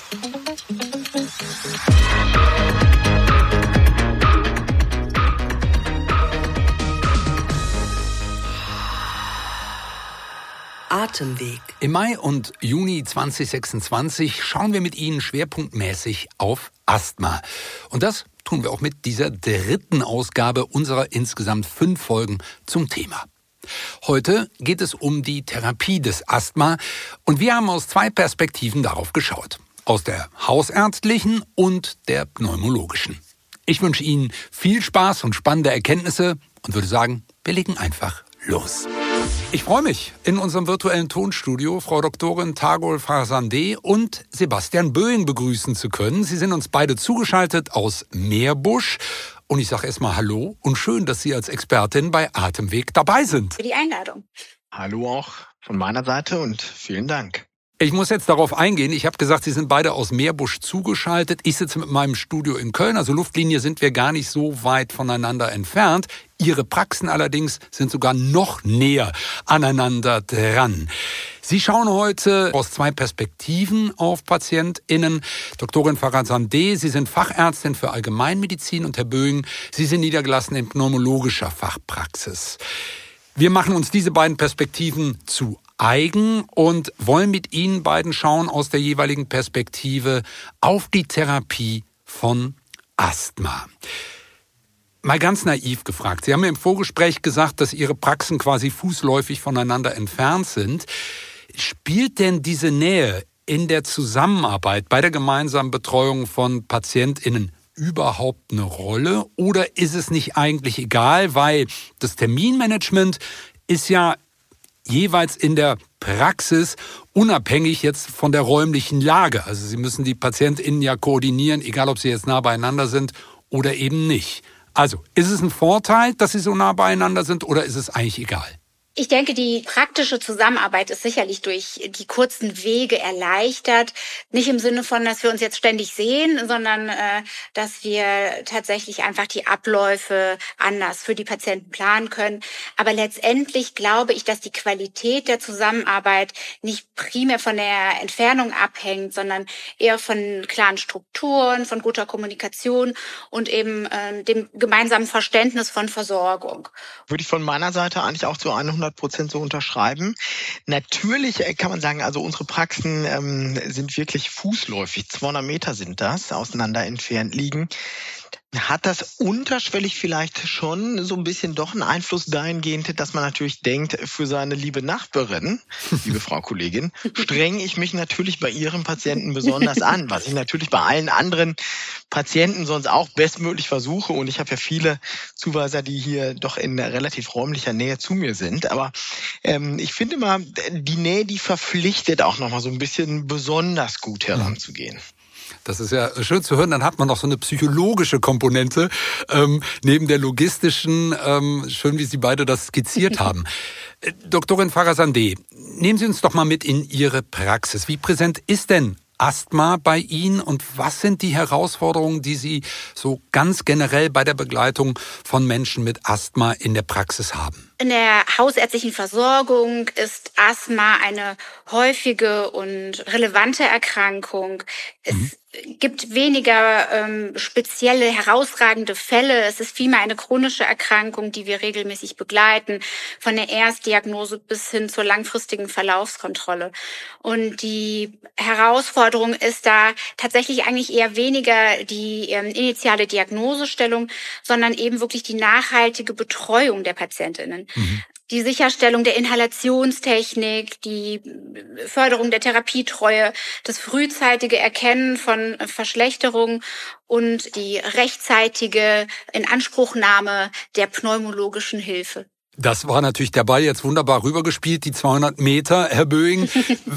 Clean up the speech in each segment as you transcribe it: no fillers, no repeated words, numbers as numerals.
Atemweg. Im Mai und Juni 2026 schauen wir mit Ihnen schwerpunktmäßig auf Asthma. Und das tun wir auch mit dieser 3. Ausgabe unserer insgesamt 5 Folgen zum Thema. Heute geht es um die Therapie des Asthma und wir haben aus 2 Perspektiven darauf geschaut. Aus der hausärztlichen und der pneumologischen. Ich wünsche Ihnen viel Spaß und spannende Erkenntnisse und würde sagen, wir legen einfach los. Ich freue mich, in unserem virtuellen Tonstudio Frau Doktorin Tagol Farzandeh und Sebastian Böing begrüßen zu können. Sie sind uns beide zugeschaltet aus Meerbusch. Und ich sage erstmal Hallo und schön, dass Sie als Expertin bei Atemweg dabei sind. Für die Einladung. Hallo auch von meiner Seite und vielen Dank. Ich muss jetzt darauf eingehen. Ich habe gesagt, Sie sind beide aus Meerbusch zugeschaltet. Ich sitze mit meinem Studio in Köln. Also Luftlinie sind wir gar nicht so weit voneinander entfernt. Ihre Praxen allerdings sind sogar noch näher aneinander dran. Sie schauen heute aus 2 Perspektiven auf PatientInnen. Doktorin Farzandeh, Sie sind Fachärztin für Allgemeinmedizin und Herr Böing, Sie sind niedergelassen in pneumologischer Fachpraxis. Wir machen uns diese beiden Perspektiven zu eigen und wollen mit Ihnen beiden schauen aus der jeweiligen Perspektive auf die Therapie von Asthma. Mal ganz naiv gefragt. Sie haben mir im Vorgespräch gesagt, dass Ihre Praxen quasi fußläufig voneinander entfernt sind. Spielt denn diese Nähe in der Zusammenarbeit bei der gemeinsamen Betreuung von PatientInnen überhaupt eine Rolle? Oder ist es nicht eigentlich egal, weil das Terminmanagement ist ja jeweils in der Praxis unabhängig jetzt von der räumlichen Lage. Also Sie müssen die PatientInnen ja koordinieren, egal ob sie jetzt nah beieinander sind oder eben nicht. Also, ist es ein Vorteil, dass Sie so nah beieinander sind oder ist es eigentlich egal? Ich denke, die praktische Zusammenarbeit ist sicherlich durch die kurzen Wege erleichtert. Nicht im Sinne von, dass wir uns jetzt ständig sehen, sondern dass wir tatsächlich einfach die Abläufe anders für die Patienten planen können. Aber letztendlich glaube ich, dass die Qualität der Zusammenarbeit nicht primär von der Entfernung abhängt, sondern eher von klaren Strukturen, von guter Kommunikation und eben dem gemeinsamen Verständnis von Versorgung. Würde ich von meiner Seite eigentlich auch zu 100% so unterschreiben. Natürlich kann man sagen, also unsere Praxen sind wirklich fußläufig, 200 Meter sind das, auseinander entfernt liegen. Hat das unterschwellig vielleicht schon so ein bisschen doch einen Einfluss dahingehend, dass man natürlich denkt, für seine liebe Nachbarin, liebe Frau Kollegin, strenge ich mich natürlich bei Ihren Patienten besonders an, was ich natürlich bei allen anderen Patienten sonst auch bestmöglich versuche. Und ich habe ja viele Zuweiser, die hier doch in relativ räumlicher Nähe zu mir sind. Aber ich finde immer, die Nähe, die verpflichtet auch nochmal so ein bisschen besonders gut heranzugehen. Das ist ja schön zu hören. Dann hat man noch so eine psychologische Komponente neben der logistischen. Schön, wie Sie beide das skizziert haben. Doktorin Farzandeh, nehmen Sie uns doch mal mit in Ihre Praxis. Wie präsent ist denn Asthma bei Ihnen und was sind die Herausforderungen, die Sie so ganz generell bei der Begleitung von Menschen mit Asthma in der Praxis haben? In der hausärztlichen Versorgung ist Asthma eine häufige und relevante Erkrankung. Es gibt weniger spezielle, herausragende Fälle. Es ist vielmehr eine chronische Erkrankung, die wir regelmäßig begleiten, von der Erstdiagnose bis hin zur langfristigen Verlaufskontrolle. Und die Herausforderung ist da tatsächlich eigentlich eher weniger die initiale Diagnosestellung, sondern eben wirklich die nachhaltige Betreuung der PatientInnen. Die Sicherstellung der Inhalationstechnik, die Förderung der Therapietreue, das frühzeitige Erkennen von Verschlechterungen und die rechtzeitige Inanspruchnahme der pneumologischen Hilfe. Das war natürlich der Ball jetzt wunderbar rübergespielt, die 200 Meter, Herr Böing.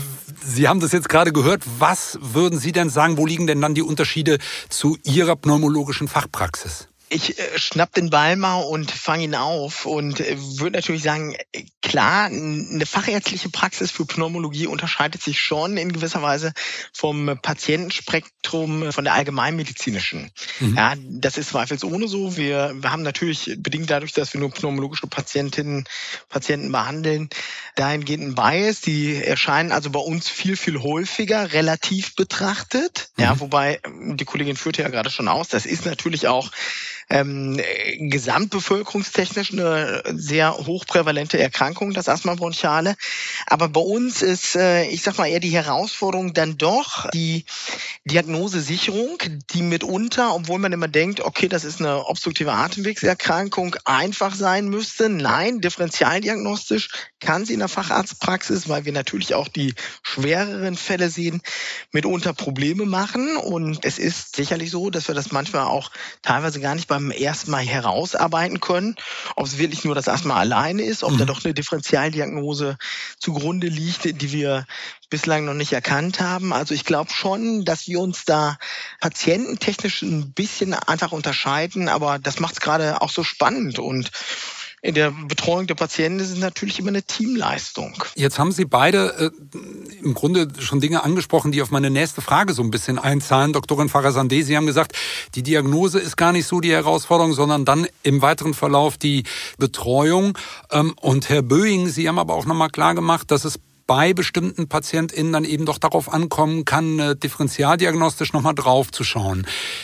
Sie haben das jetzt gerade gehört. Was würden Sie denn sagen, wo liegen denn dann die Unterschiede zu Ihrer pneumologischen Fachpraxis? Ich schnapp den Ball mal und fange ihn auf und würde natürlich sagen, klar, eine fachärztliche Praxis für Pneumologie unterscheidet sich schon in gewisser Weise vom Patientenspektrum von der allgemeinmedizinischen. Mhm. Ja, das ist zweifelsohne so. Wir haben natürlich, bedingt dadurch, dass wir nur pneumologische Patienten behandeln, dahingehend ein Bias. Die erscheinen also bei uns viel, viel häufiger, relativ betrachtet. Mhm. Ja, wobei, die Kollegin führte ja gerade schon aus, das ist natürlich auch gesamtbevölkerungstechnisch eine sehr hochprävalente Erkrankung, das Asthma bronchiale. Aber bei uns ist, ich sag mal, eher die Herausforderung dann doch die Diagnosesicherung, die mitunter, obwohl man immer denkt, okay, das ist eine obstruktive Atemwegserkrankung, einfach sein müsste. Nein, differentialdiagnostisch kann sie in der Facharztpraxis, weil wir natürlich auch die schwereren Fälle sehen, mitunter Probleme machen. Und es ist sicherlich so, dass wir das manchmal auch teilweise gar nicht beim ersten Mal herausarbeiten können, ob es wirklich nur das Asthma alleine ist, ob da doch eine Differentialdiagnose zugrunde liegt, die wir bislang noch nicht erkannt haben. Also ich glaube schon, dass wir uns da patiententechnisch ein bisschen einfach unterscheiden, aber das macht es gerade auch so spannend. Und in der Betreuung der Patienten ist es natürlich immer eine Teamleistung. Jetzt haben Sie beide im Grunde schon Dinge angesprochen, die auf meine nächste Frage so ein bisschen einzahlen. Doktorin Farahzandeh, Sie haben gesagt, die Diagnose ist gar nicht so die Herausforderung, sondern dann im weiteren Verlauf die Betreuung. Und Herr Böing, Sie haben aber auch nochmal klar gemacht, dass es bei bestimmten PatientInnen dann eben doch darauf ankommen kann, differentialdiagnostisch nochmal drauf zu schauen.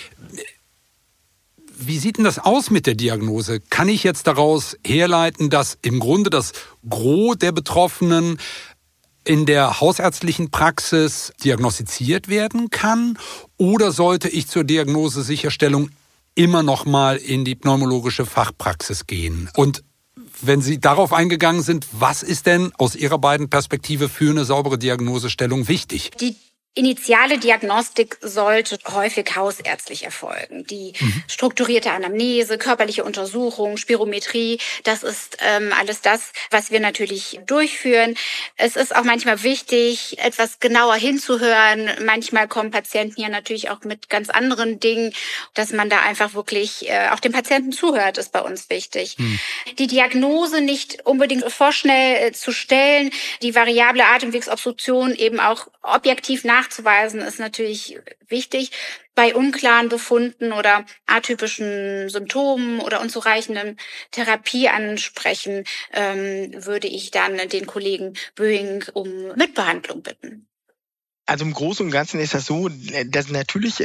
Wie sieht denn das aus mit der Diagnose? Kann ich jetzt daraus herleiten, dass im Grunde das Gros der Betroffenen in der hausärztlichen Praxis diagnostiziert werden kann? Oder sollte ich zur Diagnosesicherstellung immer noch mal in die pneumologische Fachpraxis gehen? Und wenn Sie darauf eingegangen sind, was ist denn aus Ihrer beiden Perspektive für eine saubere Diagnosestellung wichtig? Die initiale Diagnostik sollte häufig hausärztlich erfolgen. Die strukturierte Anamnese, körperliche Untersuchung, Spirometrie, das ist alles das, was wir natürlich durchführen. Es ist auch manchmal wichtig, etwas genauer hinzuhören. Manchmal kommen Patienten ja natürlich auch mit ganz anderen Dingen. Dass man da einfach wirklich auch dem Patienten zuhört, ist bei uns wichtig. Die Diagnose nicht unbedingt vorschnell zu stellen, die variable Atemwegsobstruktion eben auch objektiv nachzuweisen, ist natürlich wichtig. Bei unklaren Befunden oder atypischen Symptomen oder unzureichendem Therapieansprechen würde ich dann den Kollegen Böing um Mitbehandlung bitten. Also im Großen und Ganzen ist das so, dass natürlich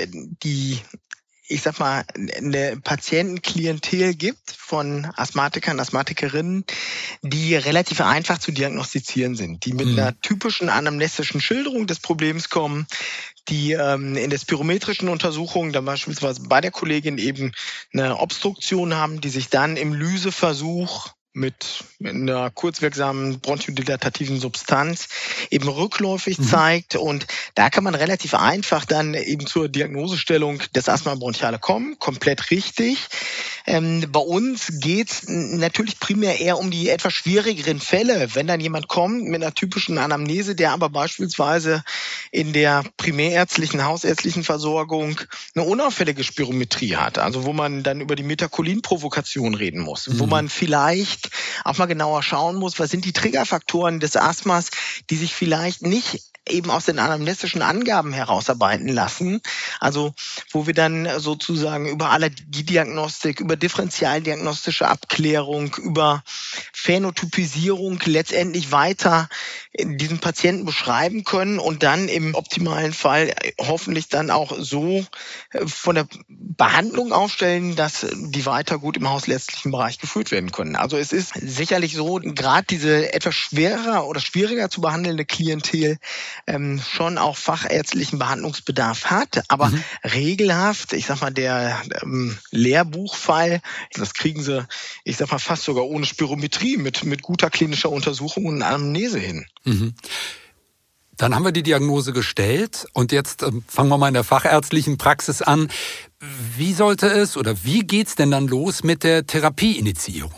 eine Patientenklientel gibt von Asthmatikern, Asthmatikerinnen, die relativ einfach zu diagnostizieren sind, die mit einer typischen anamnestischen Schilderung des Problems kommen, die in der spirometrischen Untersuchung dann beispielsweise bei der Kollegin eben eine Obstruktion haben, die sich dann im Lyseversuch mit einer kurzwirksamen bronchodilatativen Substanz eben rückläufig zeigt. Und da kann man relativ einfach dann eben zur Diagnosestellung des Asthma bronchiale kommen, komplett richtig. Bei uns geht's natürlich primär eher um die etwas schwierigeren Fälle. Wenn dann jemand kommt mit einer typischen Anamnese, der aber beispielsweise in der primärärztlichen, hausärztlichen Versorgung eine unauffällige Spirometrie hat, also wo man dann über die Metacholinprovokation reden muss, wo man vielleicht auch mal genauer schauen muss, was sind die Triggerfaktoren des Asthmas, die sich vielleicht nicht eben aus den anamnestischen Angaben herausarbeiten lassen. Also wo wir dann sozusagen über Allergiediagnostik, über differentialdiagnostische Abklärung, über Phänotypisierung letztendlich weiter diesen Patienten beschreiben können und dann im optimalen Fall hoffentlich dann auch so von der Behandlung aufstellen, dass die weiter gut im hausärztlichen Bereich geführt werden können. Also es ist sicherlich so, gerade diese etwas schwerer oder schwieriger zu behandelnde Klientel schon auch fachärztlichen Behandlungsbedarf hat, aber regelhaft, ich sag mal, der Lehrbuchfall, das kriegen sie, ich sag mal, fast sogar ohne Spirometrie mit guter klinischer Untersuchung und Anamnese hin. Dann haben wir die Diagnose gestellt und jetzt fangen wir mal in der fachärztlichen Praxis an. Wie sollte es oder wie geht's denn dann los mit der Therapieinitiierung?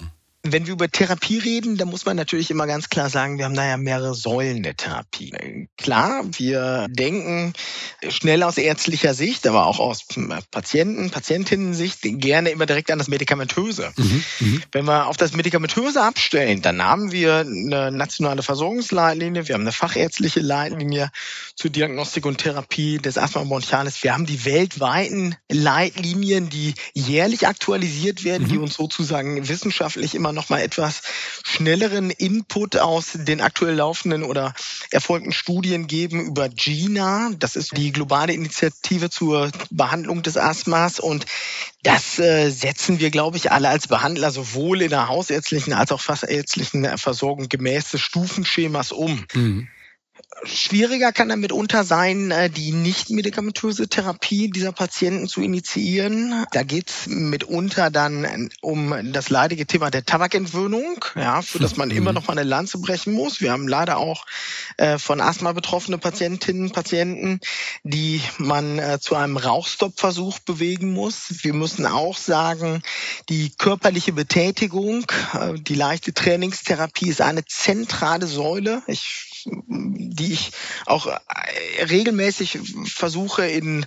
Wenn wir über Therapie reden, dann muss man natürlich immer ganz klar sagen, wir haben da ja mehrere Säulen der Therapie. Klar, wir denken schnell aus ärztlicher Sicht, aber auch aus Patientinnen-Sicht gerne immer direkt an das Medikamentöse. Wenn wir auf das Medikamentöse abstellen, dann haben wir eine nationale Versorgungsleitlinie, wir haben eine fachärztliche Leitlinie zur Diagnostik und Therapie des Asthma bronchialis. Wir haben die weltweiten Leitlinien, die jährlich aktualisiert werden, die uns sozusagen wissenschaftlich immer noch mal etwas schnelleren Input aus den aktuell laufenden oder erfolgten Studien geben über GINA. Das ist die globale Initiative zur Behandlung des Asthmas. Und das setzen wir, glaube ich, alle als Behandler sowohl in der hausärztlichen als auch fachärztlichen Versorgung gemäß des Stufenschemas um. Schwieriger kann dann mitunter sein, die nicht-medikamentöse Therapie dieser Patienten zu initiieren. Da geht es mitunter dann um das leidige Thema der Tabakentwöhnung, für das man immer noch mal eine Lanze brechen muss. Wir haben leider auch von Asthma betroffene Patientinnen und Patienten, die man zu einem Rauchstoppversuch bewegen muss. Wir müssen auch sagen, die körperliche Betätigung, die leichte Trainingstherapie ist eine zentrale Säule, die ich auch regelmäßig versuche in,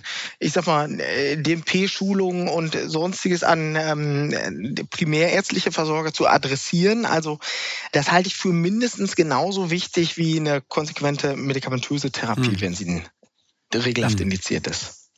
DMP-Schulungen und Sonstiges an primärärztliche Versorger zu adressieren. Also das halte ich für mindestens genauso wichtig wie eine konsequente medikamentöse Therapie, wenn sie regelhaft indiziert ist.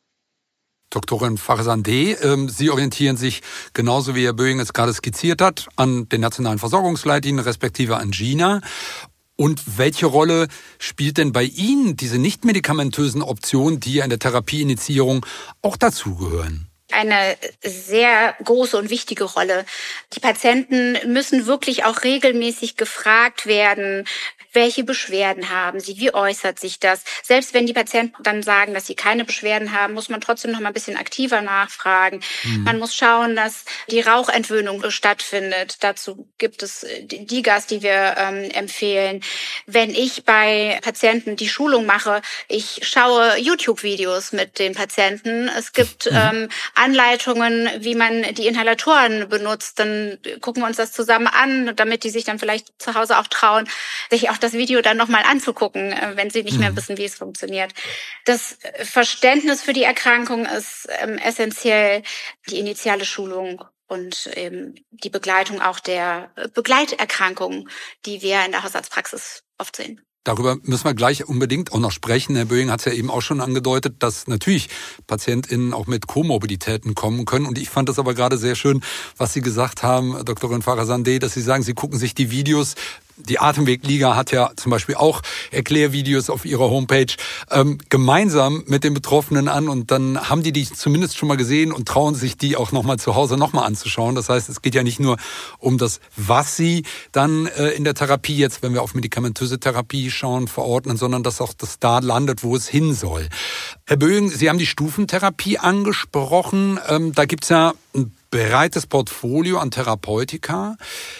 Doktorin Farzandeh, Sie orientieren sich, genauso wie Herr Böing es gerade skizziert hat, an den nationalen Versorgungsleitlinien respektive an GINA. Und welche Rolle spielt denn bei Ihnen diese nicht-medikamentösen Optionen, die ja in der Therapieinitiierung auch dazugehören? Eine sehr große und wichtige Rolle. Die Patienten müssen wirklich auch regelmäßig gefragt werden, welche Beschwerden haben sie, wie äußert sich das. Selbst wenn die Patienten dann sagen, dass sie keine Beschwerden haben, muss man trotzdem noch mal ein bisschen aktiver nachfragen. Man muss schauen, dass die Rauchentwöhnung stattfindet. Dazu gibt es die Gas, die wir empfehlen. Wenn ich bei Patienten die Schulung mache, ich schaue YouTube-Videos mit den Patienten. Es gibt Anleitungen, wie man die Inhalatoren benutzt. Dann gucken wir uns das zusammen an, damit die sich dann vielleicht zu Hause auch trauen, sich auch das Video dann nochmal anzugucken, wenn sie nicht mehr wissen, wie es funktioniert. Das Verständnis für die Erkrankung ist essentiell, die initiale Schulung und die Begleitung auch der Begleiterkrankungen, die wir in der Hausarztpraxis oft sehen. Darüber müssen wir gleich unbedingt auch noch sprechen. Herr Böing hat es ja eben auch schon angedeutet, dass natürlich PatientInnen auch mit Komorbiditäten kommen können. Und ich fand das aber gerade sehr schön, was Sie gesagt haben, Doktorin Farzandeh, dass Sie sagen, Sie gucken sich die Videos. Die Atemwegliga hat ja zum Beispiel auch Erklärvideos auf ihrer Homepage gemeinsam mit den Betroffenen an und dann haben die zumindest schon mal gesehen und trauen sich die auch nochmal zu Hause nochmal anzuschauen. Das heißt, es geht ja nicht nur um das, was sie dann in der Therapie jetzt, wenn wir auf medikamentöse Therapie schauen, verordnen, sondern dass auch das da landet, wo es hin soll. Herr Böing, Sie haben die Stufentherapie angesprochen. Da gibt's ja ein breites Portfolio an Therapeutika.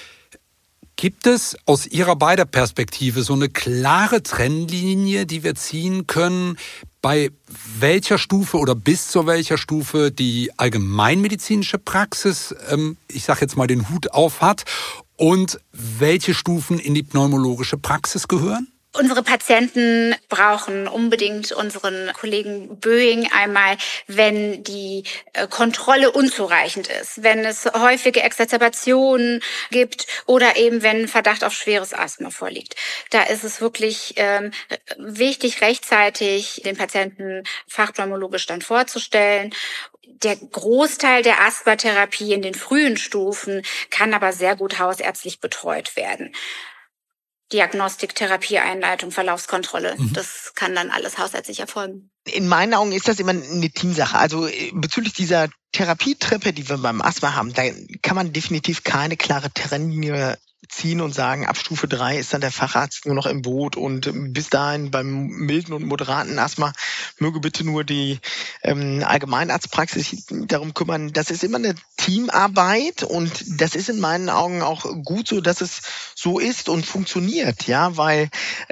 Gibt es aus Ihrer beider Perspektive so eine klare Trennlinie, die wir ziehen können, bei welcher Stufe oder bis zu welcher Stufe die allgemeinmedizinische Praxis, ich sage jetzt mal, den Hut auf hat und welche Stufen in die pneumologische Praxis gehören? Unsere Patienten brauchen unbedingt unseren Kollegen Böing einmal, wenn die Kontrolle unzureichend ist, wenn es häufige Exacerbationen gibt oder eben wenn Verdacht auf schweres Asthma vorliegt. Da ist es wirklich wichtig, rechtzeitig den Patienten fachpneumologisch dann vorzustellen. Der Großteil der Asthmatherapie in den frühen Stufen kann aber sehr gut hausärztlich betreut werden. Diagnostik, Therapieeinleitung, Verlaufskontrolle. Das kann dann alles hausärztlich erfolgen. In meinen Augen ist das immer eine Teamsache. Also bezüglich dieser Therapietreppe, die wir beim Asthma haben, da kann man definitiv keine klare Trennlinie ziehen und sagen, ab Stufe 3 ist dann der Facharzt nur noch im Boot und bis dahin beim milden und moderaten Asthma möge bitte nur die Allgemeinarztpraxis darum kümmern. Das ist immer eine Teamarbeit und das ist in meinen Augen auch gut so, dass es so ist und funktioniert, ja, weil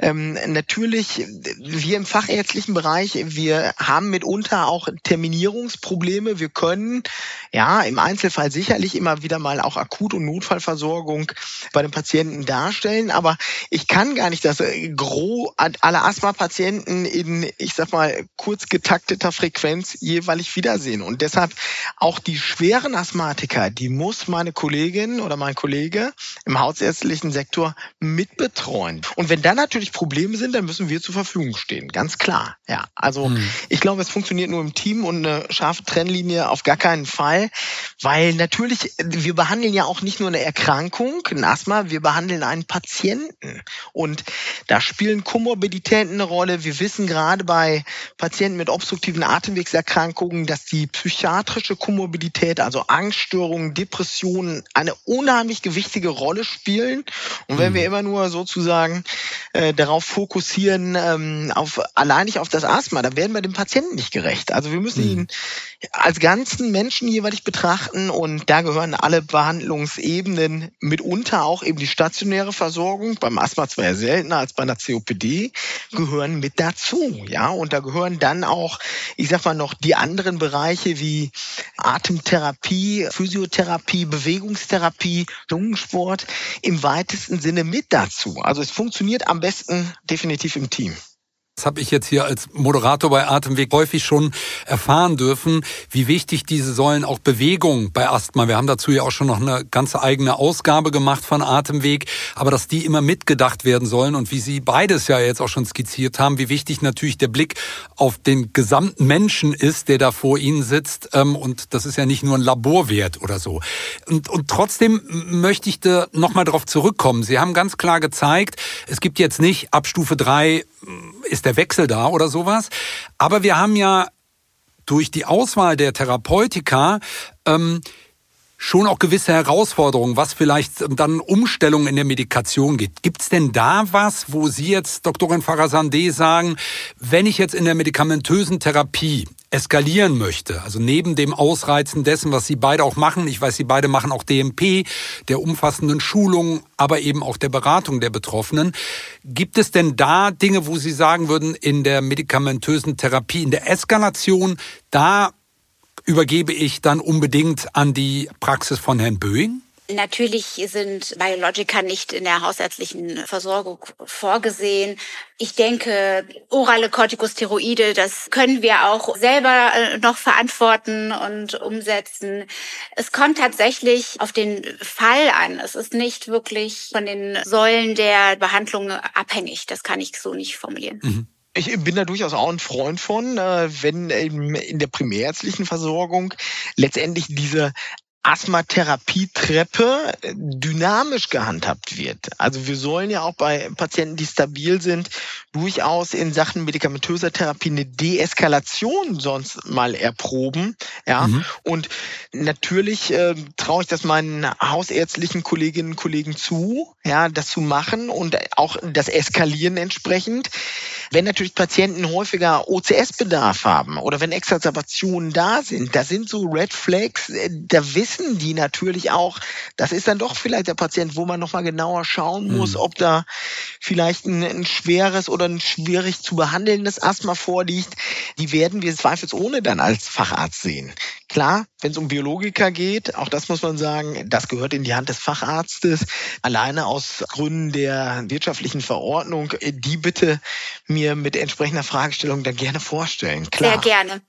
natürlich wir im fachärztlichen Bereich, wir haben mitunter auch Terminierungsprobleme. Wir können ja im Einzelfall sicherlich immer wieder mal auch Akut- und Notfallversorgung bei den Patienten darstellen, aber ich kann gar nicht das Gros aller Asthma-Patienten in, ich sag mal, kurz getakteter Frequenz jeweilig wiedersehen. Und deshalb auch die schweren Asthmatiker, die muss meine Kollegin oder mein Kollege im hausärztlichen Sektor mitbetreuen. Und wenn da natürlich Probleme sind, dann müssen wir zur Verfügung stehen. Ganz klar. Ja, also ich glaube, es funktioniert nur im Team und eine scharfe Trennlinie auf gar keinen Fall, weil natürlich, wir behandeln ja auch nicht nur eine Erkrankung, ein Asthma, wir behandeln einen Patienten. Und da spielen Komorbiditäten eine Rolle. Wir wissen gerade bei Patienten mit obstruktiven Atemwegserkrankungen, dass die psychiatrische Komorbidität, also Angststörungen, Depressionen, eine unheimlich gewichtige Rolle spielen. Und wenn wir immer nur sozusagen darauf fokussieren, alleinig auf das Asthma, dann werden wir dem Patienten nicht gerecht. Also wir müssen ihn als ganzen Menschen jeweilig betrachten und da gehören alle Behandlungsebenen, mitunter auch eben die stationäre Versorgung, beim Asthma zwar ja seltener als bei einer COPD, gehören mit dazu, ja, und da gehören dann auch, ich sag mal noch, die anderen Bereiche wie Atemtherapie, Physiotherapie, Bewegungstherapie, Lungensport im weitesten Sinne mit dazu. Also es funktioniert am besten definitiv im Team. Das habe ich jetzt hier als Moderator bei Atemweg häufig schon erfahren dürfen, wie wichtig diese Säulen auch Bewegung bei Asthma. Wir haben dazu ja auch schon noch eine ganze eigene Ausgabe gemacht von Atemweg, aber dass die immer mitgedacht werden sollen und wie Sie beides ja jetzt auch schon skizziert haben, wie wichtig natürlich der Blick auf den gesamten Menschen ist, der da vor Ihnen sitzt, und das ist ja nicht nur ein Laborwert oder so. Und trotzdem möchte ich da nochmal drauf zurückkommen. Sie haben ganz klar gezeigt, es gibt jetzt nicht ab Stufe 3 ist der Wechsel da oder sowas. Aber wir haben ja durch die Auswahl der Therapeutika schon auch gewisse Herausforderungen, was vielleicht dann Umstellungen in der Medikation geht. Gibt es denn da was, wo Sie jetzt, Doktorin Farahzandeh, sagen, wenn ich jetzt in der medikamentösen Therapie eskalieren möchte, also neben dem Ausreizen dessen, was Sie beide auch machen, ich weiß, Sie beide machen auch DMP, der umfassenden Schulung, aber eben auch der Beratung der Betroffenen. Gibt es denn da Dinge, wo Sie sagen würden, in der medikamentösen Therapie, in der Eskalation, da übergebe ich dann unbedingt an die Praxis von Herrn Böing? Natürlich sind Biologika nicht in der hausärztlichen Versorgung vorgesehen. Ich denke, orale Corticosteroide, das können wir auch selber noch verantworten und umsetzen. Es kommt tatsächlich auf den Fall an. Es ist nicht wirklich von den Säulen der Behandlung abhängig. Das kann ich so nicht formulieren. Ich bin da durchaus auch ein Freund von, wenn in der primärärztlichen Versorgung letztendlich diese Asthmatherapietreppe dynamisch gehandhabt wird. Also wir sollen ja auch bei Patienten, die stabil sind, durchaus in Sachen medikamentöser Therapie eine Deeskalation sonst mal erproben. Ja, und natürlich traue ich das meinen hausärztlichen Kolleginnen und Kollegen zu, ja, das zu machen und auch das Eskalieren entsprechend. Wenn natürlich Patienten häufiger OCS-Bedarf haben oder wenn Exacerbationen da sind, das sind so Red Flags, da wissen die natürlich auch, das ist dann doch vielleicht der Patient, wo man nochmal genauer schauen muss, ob da vielleicht ein schweres oder ein schwierig zu behandelndes Asthma vorliegt. Die werden wir zweifelsohne dann als Facharzt sehen. Klar, wenn es um Biologika geht, auch das muss man sagen, das gehört in die Hand des Facharztes. Alleine aus Gründen der wirtschaftlichen Verordnung, die bitte mir mit entsprechender Fragestellung dann gerne vorstellen. Klar. Sehr gerne.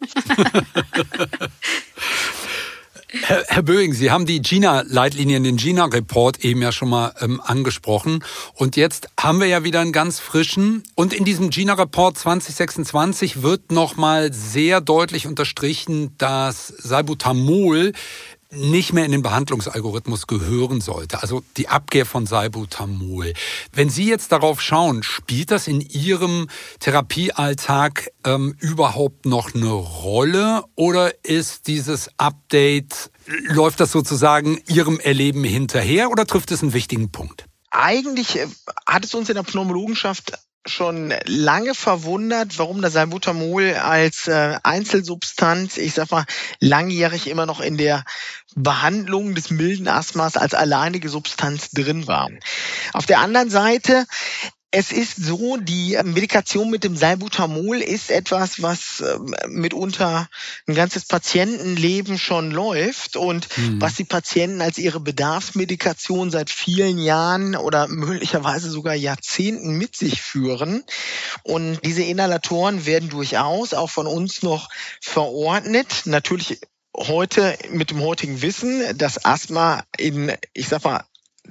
Herr Böing, Sie haben die GINA-Leitlinien, den GINA-Report eben ja schon mal angesprochen. Und jetzt haben wir ja wieder einen ganz frischen. Und in diesem GINA-Report 2026 wird nochmal sehr deutlich unterstrichen, dass Salbutamol nicht mehr in den Behandlungsalgorithmus gehören sollte, also die Abkehr von Salbutamol. Wenn Sie jetzt darauf schauen, spielt das in Ihrem Therapiealltag überhaupt noch eine Rolle oder ist dieses Update, läuft das sozusagen Ihrem Erleben hinterher oder trifft es einen wichtigen Punkt? Eigentlich hat es uns in der Pneumologenschaft schon lange verwundert, warum das Salbutamol als Einzelsubstanz, ich sag mal, langjährig immer noch in der Behandlung des milden Asthmas als alleinige Substanz drin war. Auf der anderen Seite, es ist so, die Medikation mit dem Salbutamol ist etwas, was mitunter ein ganzes Patientenleben schon läuft und was die Patienten als ihre Bedarfsmedikation seit vielen Jahren oder möglicherweise sogar Jahrzehnten mit sich führen. Und diese Inhalatoren werden durchaus auch von uns noch verordnet. Natürlich heute mit dem heutigen Wissen, dass Asthma in, ich sag mal,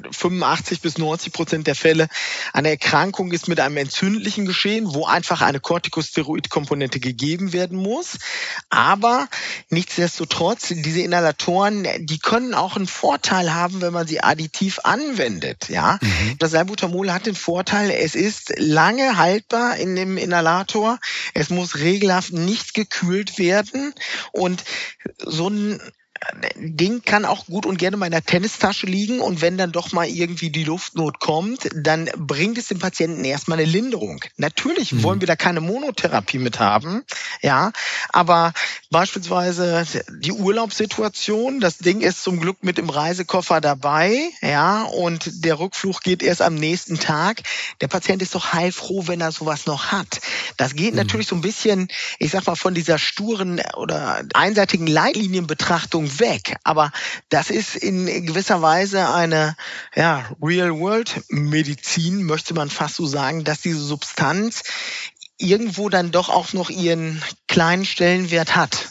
85-90% der Fälle eine Erkrankung ist mit einem entzündlichen Geschehen, wo einfach eine Corticosteroid-Komponente gegeben werden muss. Aber nichtsdestotrotz, diese Inhalatoren, die können auch einen Vorteil haben, wenn man sie additiv anwendet. Ja, Das Salbutamol hat den Vorteil, es ist lange haltbar in dem Inhalator. Es muss regelhaft nicht gekühlt werden und so ein Ding kann auch gut und gerne mal in der Tennistasche liegen und wenn dann doch mal irgendwie die Luftnot kommt, dann bringt es dem Patienten erstmal eine Linderung. Natürlich wollen wir da keine Monotherapie mit haben, ja, aber beispielsweise die Urlaubssituation, das Ding ist zum Glück mit im Reisekoffer dabei, ja, und der Rückflug geht erst am nächsten Tag. Der Patient ist doch heilfroh, wenn er sowas noch hat. Das geht natürlich so ein bisschen, ich sag mal, von dieser sturen oder einseitigen Leitlinienbetrachtung weg. Aber das ist in gewisser Weise eine Real-World-Medizin, möchte man fast so sagen, dass diese Substanz irgendwo dann doch auch noch ihren kleinen Stellenwert hat.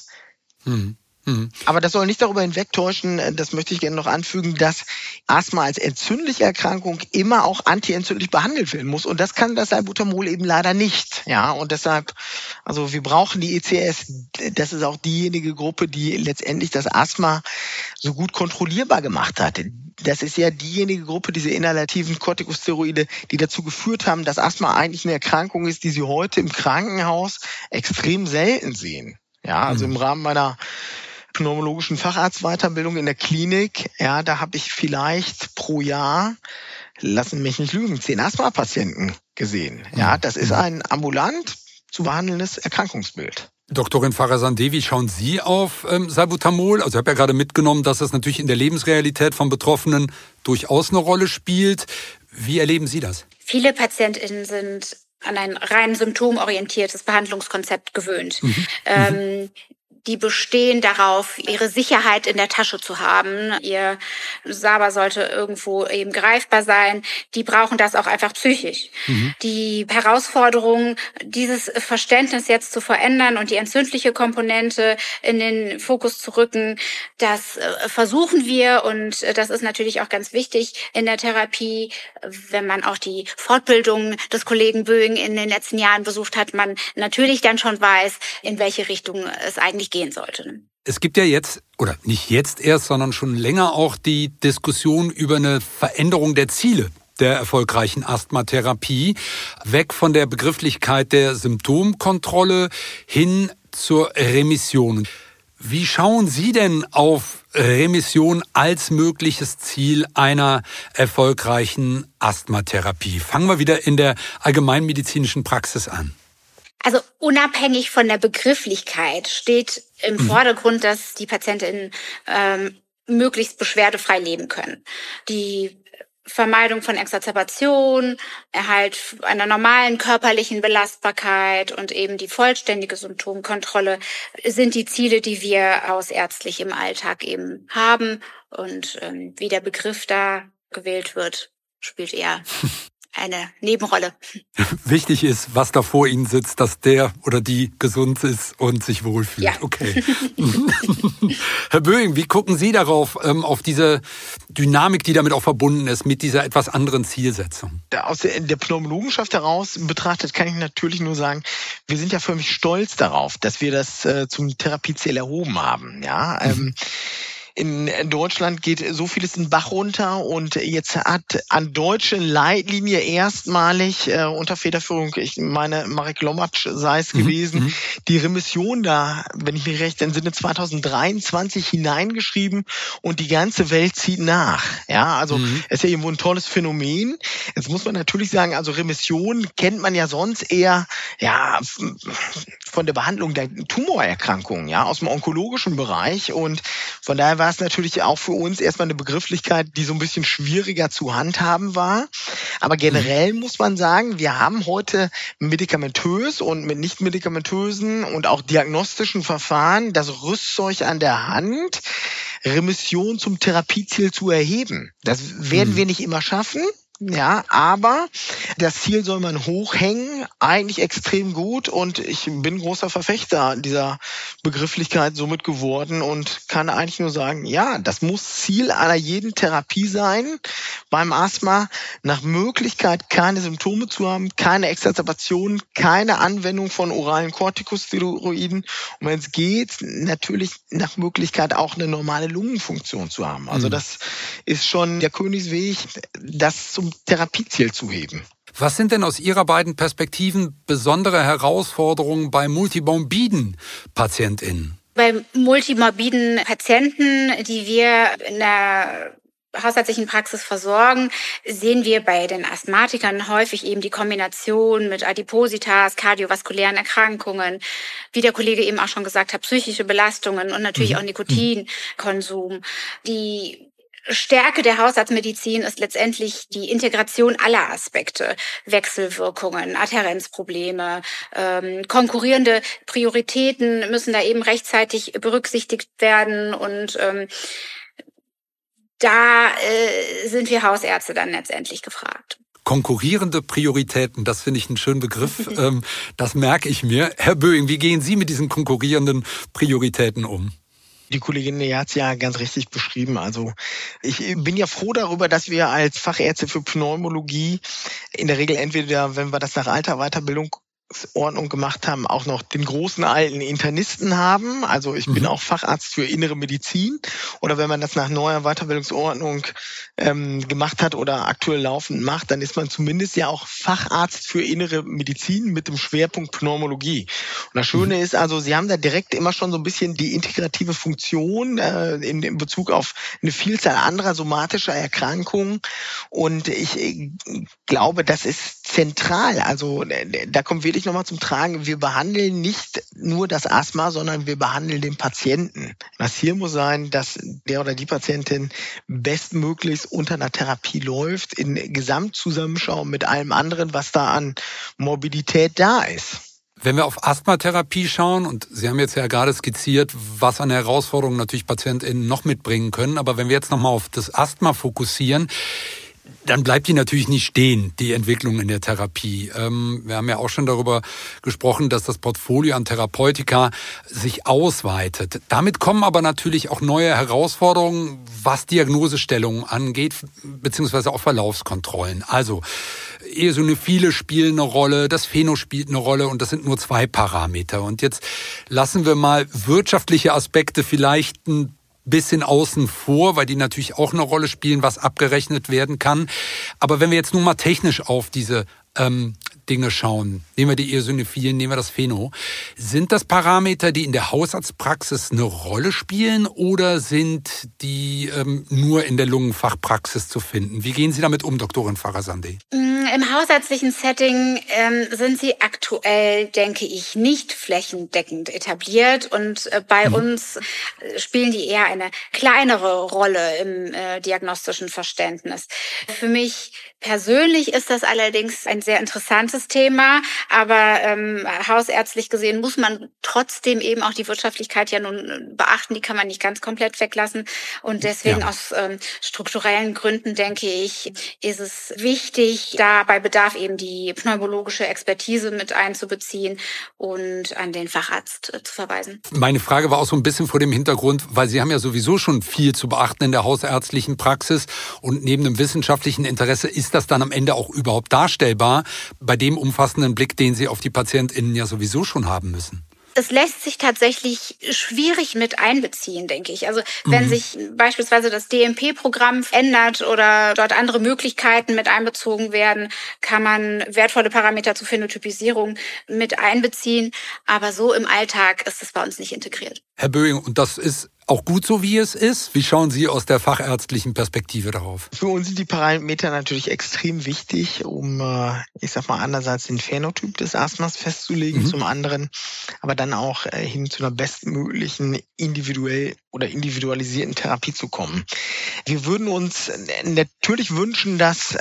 Aber das soll nicht darüber hinwegtäuschen, das möchte ich gerne noch anfügen, dass Asthma als entzündliche Erkrankung immer auch antientzündlich behandelt werden muss. Und das kann das Salbutamol eben leider nicht. Ja, und deshalb, also wir brauchen die ECS. Das ist auch diejenige Gruppe, die letztendlich das Asthma so gut kontrollierbar gemacht hat. Das ist ja diejenige Gruppe, diese inhalativen Corticosteroide, die dazu geführt haben, dass Asthma eigentlich eine Erkrankung ist, die Sie heute im Krankenhaus extrem selten sehen. Ja, also im Rahmen meiner pneumologischen Facharztweiterbildung in der Klinik, ja, da habe ich vielleicht pro Jahr, lassen mich nicht lügen, 10 Asthma-Patienten gesehen. Ja, das ist ein ambulant zu behandelndes Erkrankungsbild. Doktorin Farahzandeh, wie schauen Sie auf Salbutamol? Also ich habe ja gerade mitgenommen, dass es natürlich in der Lebensrealität von Betroffenen durchaus eine Rolle spielt. Wie erleben Sie das? Viele PatientInnen sind an ein rein symptomorientiertes Behandlungskonzept gewöhnt. Die bestehen darauf, ihre Sicherheit in der Tasche zu haben. Ihr SABA sollte irgendwo eben greifbar sein. Die brauchen das auch einfach psychisch. Die Herausforderung, dieses Verständnis jetzt zu verändern und die entzündliche Komponente in den Fokus zu rücken, das versuchen wir und das ist natürlich auch ganz wichtig in der Therapie. Wenn man auch die Fortbildung des Kollegen Böing in den letzten Jahren besucht hat, man natürlich dann schon weiß, in welche Richtung es eigentlich gehen sollte. Es gibt ja jetzt, oder nicht jetzt erst, sondern schon länger auch die Diskussion über eine Veränderung der Ziele der erfolgreichen Asthmatherapie, weg von der Begrifflichkeit der Symptomkontrolle hin zur Remission. Wie schauen Sie denn auf Remission als mögliches Ziel einer erfolgreichen Asthmatherapie? Fangen wir wieder in der allgemeinmedizinischen Praxis an. Also unabhängig von der Begrifflichkeit steht im Vordergrund, dass die PatientInnen möglichst beschwerdefrei leben können. Die Vermeidung von Exacerbation, Erhalt einer normalen körperlichen Belastbarkeit und eben die vollständige Symptomkontrolle sind die Ziele, die wir hausärztlich im Alltag eben haben. Und wie der Begriff da gewählt wird, spielt eher eine Nebenrolle. Wichtig ist, was da vor Ihnen sitzt, dass der oder die gesund ist und sich wohlfühlt. Ja. Okay. Herr Böing, wie gucken Sie darauf, auf diese Dynamik, die damit auch verbunden ist, mit dieser etwas anderen Zielsetzung? Aus der Pneumologenschaft heraus betrachtet kann ich natürlich nur sagen, wir sind ja förmlich stolz darauf, dass wir das zum Therapieziel erhoben haben. Ja. in Deutschland geht so vieles den Bach runter und jetzt hat an deutschen Leitlinie erstmalig unter Federführung, ich meine, Marek Lomatsch sei es gewesen, die Remission da, wenn ich mich recht entsinne, 2023 hineingeschrieben und die ganze Welt zieht nach. Ja, also es ist ja irgendwo ein tolles Phänomen. Jetzt muss man natürlich sagen, also Remission kennt man ja sonst eher von der Behandlung der Tumorerkrankungen, ja, aus dem onkologischen Bereich. Und von daher war es natürlich auch für uns erstmal eine Begrifflichkeit, die so ein bisschen schwieriger zu handhaben war. Aber generell muss man sagen, wir haben heute medikamentös und mit nicht medikamentösen und auch diagnostischen Verfahren das Rüstzeug an der Hand, Remission zum Therapieziel zu erheben. Das werden wir nicht immer schaffen. Ja, aber das Ziel soll man hochhängen, eigentlich extrem gut, und ich bin großer Verfechter dieser Begrifflichkeit somit geworden und kann eigentlich nur sagen, ja, das muss Ziel einer jeden Therapie sein, beim Asthma nach Möglichkeit keine Symptome zu haben, keine Exacerbation, keine Anwendung von oralen Corticosteroiden und wenn es geht, natürlich nach Möglichkeit auch eine normale Lungenfunktion zu haben. Also das ist schon der Königsweg, das zum Therapieziel zu heben. Was sind denn aus Ihrer beiden Perspektiven besondere Herausforderungen bei multimorbiden PatientInnen? Bei multimorbiden Patienten, die wir in der hausärztlichen Praxis versorgen, sehen wir bei den Asthmatikern häufig eben die Kombination mit Adipositas, kardiovaskulären Erkrankungen, wie der Kollege eben auch schon gesagt hat, psychische Belastungen und natürlich auch Nikotinkonsum. Die Stärke der Hausarztmedizin ist letztendlich die Integration aller Aspekte, Wechselwirkungen, Adhärenzprobleme, konkurrierende Prioritäten müssen da eben rechtzeitig berücksichtigt werden und da sind wir Hausärzte dann letztendlich gefragt. Konkurrierende Prioritäten, das finde ich einen schönen Begriff, das merke ich mir. Herr Böing, wie gehen Sie mit diesen konkurrierenden Prioritäten um? Die Kollegin hat es ja ganz richtig beschrieben. Also ich bin ja froh darüber, dass wir als Fachärzte für Pneumologie in der Regel entweder, wenn wir das nach alter Weiterbildungsordnung gemacht haben, auch noch den großen alten Internisten haben. Also ich bin auch Facharzt für innere Medizin. Oder wenn man das nach neuer Weiterbildungsordnung gemacht hat oder aktuell laufend macht, dann ist man zumindest ja auch Facharzt für innere Medizin mit dem Schwerpunkt Pneumologie. Und das Schöne ist also, Sie haben da direkt immer schon so ein bisschen die integrative Funktion in Bezug auf eine Vielzahl anderer somatischer Erkrankungen. Und ich glaube, das ist zentral. Also da kommt wirklich nochmal zum Tragen, wir behandeln nicht nur das Asthma, sondern wir behandeln den Patienten. Das Ziel muss sein, dass der oder die Patientin bestmöglichst unter einer Therapie läuft, in Gesamtzusammenschau mit allem anderen, was da an Morbidität da ist. Wenn wir auf Asthmatherapie schauen, und Sie haben jetzt ja gerade skizziert, was an Herausforderungen natürlich PatientInnen noch mitbringen können, aber wenn wir jetzt nochmal auf das Asthma fokussieren, dann bleibt die natürlich nicht stehen, die Entwicklung in der Therapie. Wir haben ja auch schon darüber gesprochen, dass das Portfolio an Therapeutika sich ausweitet. Damit kommen aber natürlich auch neue Herausforderungen, was Diagnosestellungen angeht, beziehungsweise auch Verlaufskontrollen. Also Eosinophile spielen eine Rolle, das Pheno spielt eine Rolle und das sind nur 2 Parameter. Und jetzt lassen wir mal wirtschaftliche Aspekte vielleicht ein bisschen außen vor, weil die natürlich auch eine Rolle spielen, was abgerechnet werden kann. Aber wenn wir jetzt nun mal technisch auf diese Dinge schauen, nehmen wir die Eosinophilen, nehmen wir das Pheno, sind das Parameter, die in der Hausarztpraxis eine Rolle spielen oder sind die nur in der Lungenfachpraxis zu finden? Wie gehen Sie damit um, Doktorin Farahzandeh? Im hausärztlichen Setting sind sie aktuell, denke ich, nicht flächendeckend etabliert und bei uns spielen die eher eine kleinere Rolle im diagnostischen Verständnis. Für mich persönlich ist das allerdings ein sehr interessantes Thema, aber hausärztlich gesehen muss man trotzdem eben auch die Wirtschaftlichkeit ja nun beachten, die kann man nicht ganz komplett weglassen und deswegen aus strukturellen Gründen, denke ich, ist es wichtig, da bei Bedarf eben die pneumologische Expertise mit einzubeziehen und an den Facharzt zu verweisen. Meine Frage war auch so ein bisschen vor dem Hintergrund, weil Sie haben ja sowieso schon viel zu beachten in der hausärztlichen Praxis und neben dem wissenschaftlichen Interesse ist das dann am Ende auch überhaupt darstellbar bei dem umfassenden Blick, den Sie auf die PatientInnen ja sowieso schon haben müssen? Es lässt sich tatsächlich schwierig mit einbeziehen, denke ich. Also wenn sich beispielsweise das DMP-Programm ändert oder dort andere Möglichkeiten mit einbezogen werden, kann man wertvolle Parameter zur Phänotypisierung mit einbeziehen. Aber so im Alltag ist es bei uns nicht integriert. Herr Böing, und das ist auch gut so, wie es ist? Wie schauen Sie aus der fachärztlichen Perspektive darauf? Für uns sind die Parameter natürlich extrem wichtig, um, einerseits den Phänotyp des Asthmas festzulegen, zum anderen aber dann auch hin zu einer bestmöglichen individuell oder individualisierten Therapie zu kommen. Wir würden uns natürlich wünschen, dass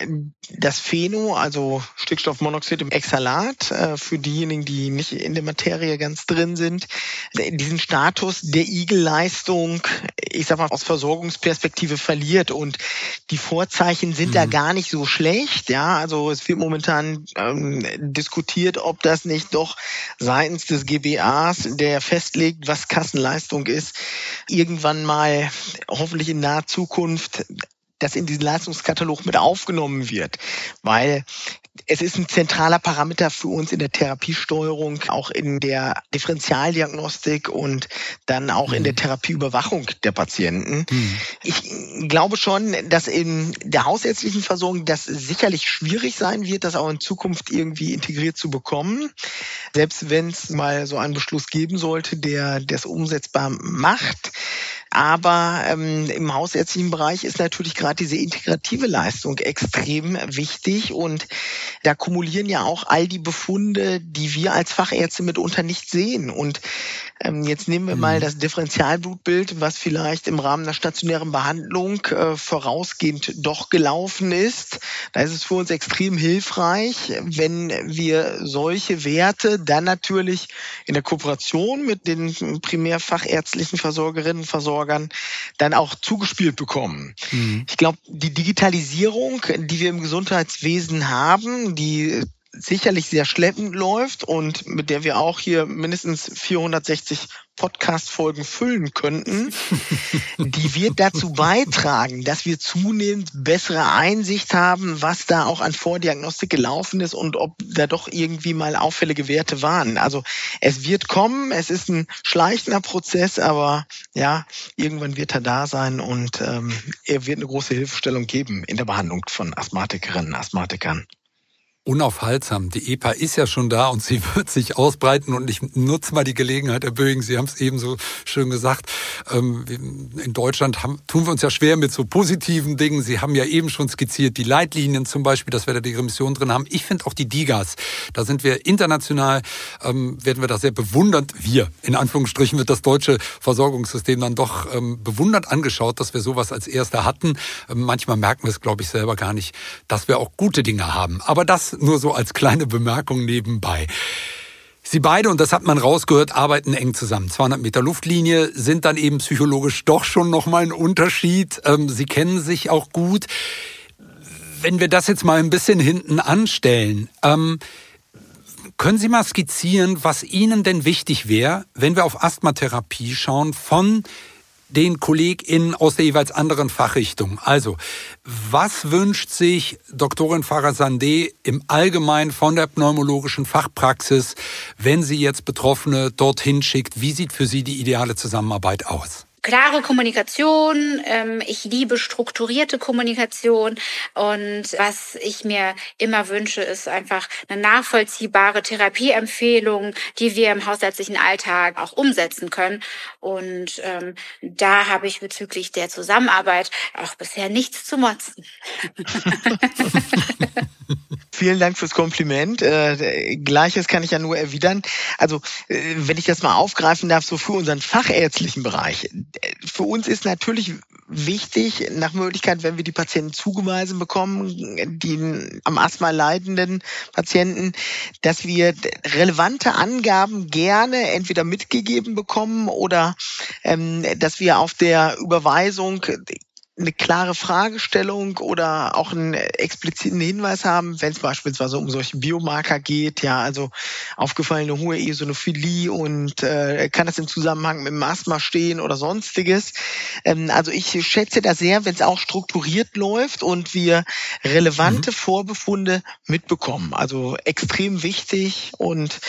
das Phäno, also Stickstoffmonoxid im Exhalat, für diejenigen, die nicht in der Materie ganz drin sind, diesen Status der Igelleistung, aus Versorgungsperspektive verliert. Und die Vorzeichen sind da gar nicht so schlecht. Ja, also es wird momentan diskutiert, ob das nicht doch seitens des GBAs, der festlegt, was Kassenleistung ist, irgendwann mal hoffentlich in naher Zukunft das in diesen Leistungskatalog mit aufgenommen wird, weil es ist ein zentraler Parameter für uns in der Therapiesteuerung, auch in der Differentialdiagnostik und dann auch in der Therapieüberwachung der Patienten. Ich glaube schon, dass in der hausärztlichen Versorgung das sicherlich schwierig sein wird, das auch in Zukunft irgendwie integriert zu bekommen. Selbst wenn es mal so einen Beschluss geben sollte, der das umsetzbar macht. Aber im hausärztlichen Bereich ist natürlich gerade diese integrative Leistung extrem wichtig und da kumulieren ja auch all die Befunde, die wir als Fachärzte mitunter nicht sehen. Und jetzt nehmen wir mal das Differentialblutbild, was vielleicht im Rahmen der stationären Behandlung vorausgehend doch gelaufen ist. Da ist es für uns extrem hilfreich, wenn wir solche Werte dann natürlich in der Kooperation mit den primärfachärztlichen Versorgerinnen und Versorgern dann auch zugespielt bekommen. Ich glaube, die Digitalisierung, die wir im Gesundheitswesen haben, die sicherlich sehr schleppend läuft und mit der wir auch hier mindestens 460 Podcast-Folgen füllen könnten, die wird dazu beitragen, dass wir zunehmend bessere Einsicht haben, was da auch an Vordiagnostik gelaufen ist und ob da doch irgendwie mal auffällige Werte waren. Also es wird kommen, es ist ein schleichender Prozess, aber ja, irgendwann wird er da sein und er wird eine große Hilfestellung geben in der Behandlung von Asthmatikerinnen und Asthmatikern. Unaufhaltsam. Die EPA ist ja schon da und sie wird sich ausbreiten. Und ich nutze mal die Gelegenheit, Herr Böing, Sie haben es eben so schön gesagt, in Deutschland tun wir uns ja schwer mit so positiven Dingen. Sie haben ja eben schon skizziert, die Leitlinien zum Beispiel, dass wir da die Remission drin haben. Ich finde auch die DIGAs, da sind wir international, werden wir da sehr bewundernd, in Anführungsstrichen wird das deutsche Versorgungssystem dann doch bewundernd angeschaut, dass wir sowas als Erster hatten. Manchmal merken wir es, glaube ich, selber gar nicht, dass wir auch gute Dinge haben. Aber das nur so als kleine Bemerkung nebenbei. Sie beide, und das hat man rausgehört, arbeiten eng zusammen. 200 Meter Luftlinie sind dann eben psychologisch doch schon nochmal ein Unterschied. Sie kennen sich auch gut. Wenn wir das jetzt mal ein bisschen hinten anstellen, können Sie mal skizzieren, was Ihnen denn wichtig wäre, wenn wir auf Asthmatherapie schauen, von den KollegInnen aus der jeweils anderen Fachrichtung. Also, was wünscht sich Doktorin Farah-Sandeh im Allgemeinen von der pneumologischen Fachpraxis, wenn sie jetzt Betroffene dorthin schickt? Wie sieht für Sie die ideale Zusammenarbeit aus? Klare Kommunikation, ich liebe strukturierte Kommunikation und was ich mir immer wünsche, ist einfach eine nachvollziehbare Therapieempfehlung, die wir im hausärztlichen Alltag auch umsetzen können. Und da habe ich bezüglich der Zusammenarbeit auch bisher nichts zu motzen. Vielen Dank fürs Kompliment. Gleiches kann ich ja nur erwidern. Also, wenn ich das mal aufgreifen darf, so für unseren fachärztlichen Bereich. Für uns ist natürlich wichtig, nach Möglichkeit, wenn wir die Patienten zugewiesen bekommen, die am Asthma leidenden Patienten, dass wir relevante Angaben gerne entweder mitgegeben bekommen oder dass wir auf der Überweisung eine klare Fragestellung oder auch einen expliziten Hinweis haben, wenn es beispielsweise um solche Biomarker geht, ja, also aufgefallene hohe Eosinophilie und kann das im Zusammenhang mit dem Asthma stehen oder sonstiges. Also ich schätze das sehr, wenn es auch strukturiert läuft und wir relevante Vorbefunde mitbekommen. Also extrem wichtig und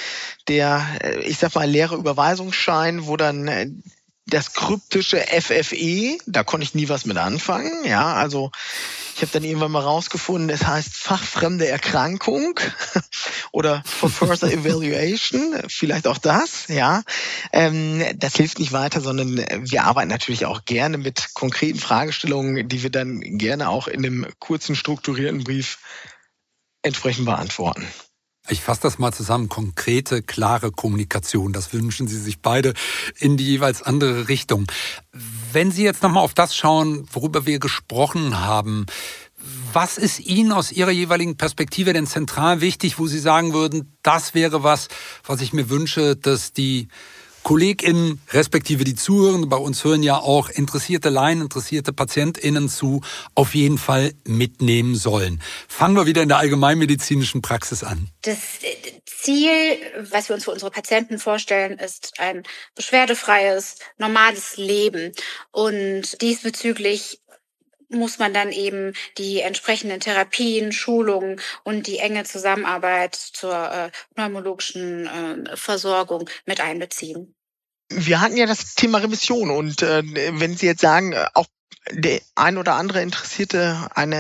der, ich sag mal, leere Überweisungsschein, wo dann das kryptische FFE, da konnte ich nie was mit anfangen. Ja, also ich habe dann irgendwann mal rausgefunden, es heißt fachfremde Erkrankung oder for further evaluation, vielleicht auch das. Ja, das hilft nicht weiter, sondern wir arbeiten natürlich auch gerne mit konkreten Fragestellungen, die wir dann gerne auch in einem kurzen, strukturierten Brief entsprechend beantworten. Ich fasse das mal zusammen. Konkrete, klare Kommunikation. Das wünschen Sie sich beide in die jeweils andere Richtung. Wenn Sie jetzt nochmal auf das schauen, worüber wir gesprochen haben, was ist Ihnen aus Ihrer jeweiligen Perspektive denn zentral wichtig, wo Sie sagen würden, das wäre was ich mir wünsche, dass die KollegInnen, respektive die Zuhörenden, bei uns hören ja auch interessierte Laien, interessierte PatientInnen zu, auf jeden Fall mitnehmen sollen. Fangen wir wieder in der allgemeinmedizinischen Praxis an. Das Ziel, was wir uns für unsere Patienten vorstellen, ist ein beschwerdefreies, normales Leben. Und diesbezüglich muss man dann eben die entsprechenden Therapien, Schulungen und die enge Zusammenarbeit zur pneumologischen Versorgung mit einbeziehen. Wir hatten ja das Thema Remission und wenn Sie jetzt sagen, auch der eine oder andere interessierte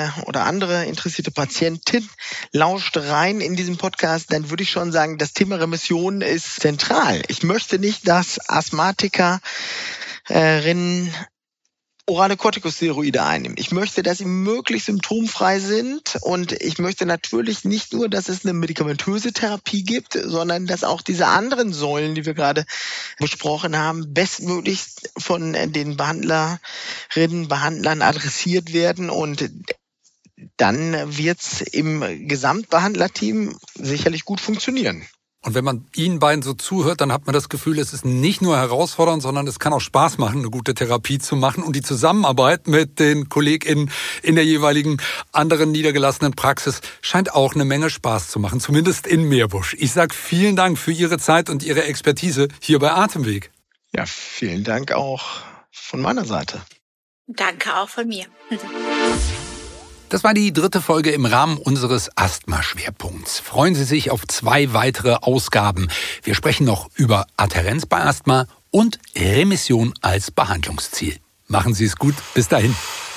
Patientin lauscht rein in diesem Podcast, dann würde ich schon sagen, das Thema Remission ist zentral. Ich möchte nicht, dass Asthmatikerinnen orale Corticosteroide einnehmen. Ich möchte, dass sie möglichst symptomfrei sind und ich möchte natürlich nicht nur, dass es eine medikamentöse Therapie gibt, sondern dass auch diese anderen Säulen, die wir gerade besprochen haben, bestmöglichst von den Behandlern adressiert werden und dann wird's im Gesamtbehandlerteam sicherlich gut funktionieren. Und wenn man Ihnen beiden so zuhört, dann hat man das Gefühl, es ist nicht nur herausfordernd, sondern es kann auch Spaß machen, eine gute Therapie zu machen. Und die Zusammenarbeit mit den KollegInnen in der jeweiligen anderen niedergelassenen Praxis scheint auch eine Menge Spaß zu machen, zumindest in Meerbusch. Ich sage vielen Dank für Ihre Zeit und Ihre Expertise hier bei Atemweg. Ja, vielen Dank auch von meiner Seite. Danke auch von mir. Das war die 3. Folge im Rahmen unseres Asthma-Schwerpunkts. Freuen Sie sich auf 2 weitere Ausgaben. Wir sprechen noch über Adhärenz bei Asthma und Remission als Behandlungsziel. Machen Sie es gut. Bis dahin.